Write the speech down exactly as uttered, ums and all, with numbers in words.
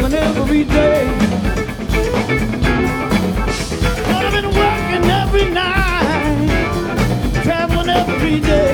traveling every day. But I've been working every night, traveling every day.